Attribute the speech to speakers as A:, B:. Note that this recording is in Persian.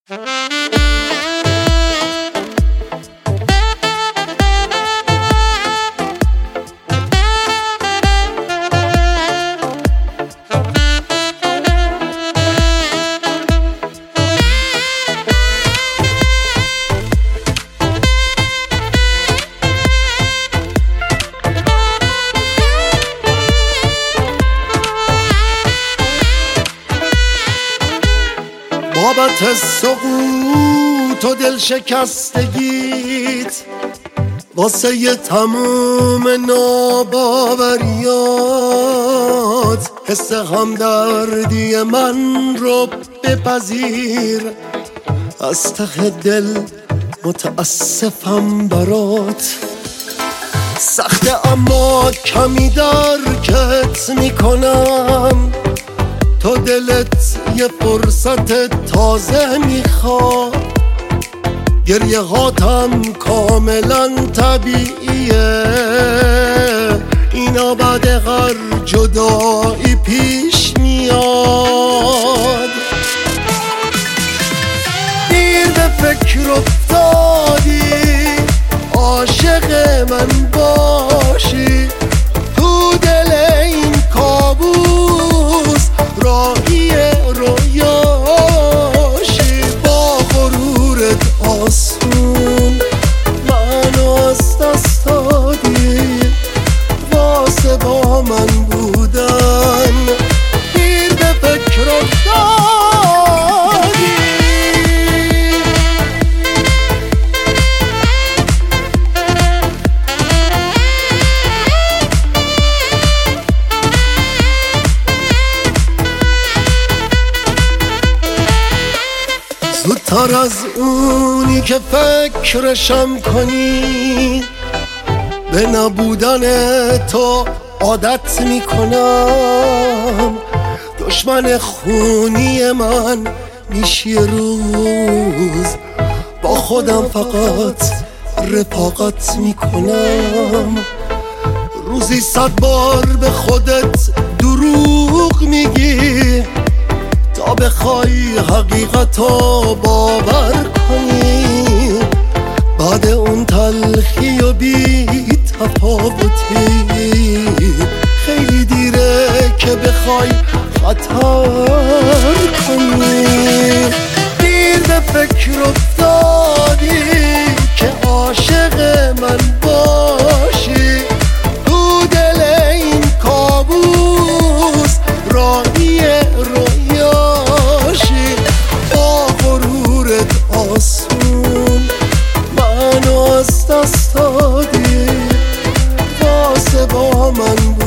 A: بابت سقوط و دل شکستگیت، واسه ی تموم ناباوریات، حس همدردی من رو بپذیر، از ته دل متاسفم برات. سخته اما کمی درکت میکنم، تو دلت یه فرصت تازه میخواد. گریه هاتم کاملا طبیعیه، اینا بعد هر جدایی پیش میاد. دیر به فکر افتادی عاشق من باشی، تو دل این کابوس راهی رویاشی. با غرورت آسون منو از دست دادی، واسه با من بودن دیر به فکر افتادی. زودتر از اونی که فکرشم کنی، به نبودن تو عادت میکنم. دشمن خونی من میشی روز، با خودم فقط رفاقت میکنم. روزی 100 بار به خودت دروغ میگی، تا بخوای حقیقتو باور کنی. بعد اون تلخی و بی تفاوتی، خیلی دیره که بخوای خطر کنی. دیر به فکر افتادی که عاشق من باشی، تو دل این کابوس راهی رویاشی. با غرورت آسون منو از دست دادی، واسه با من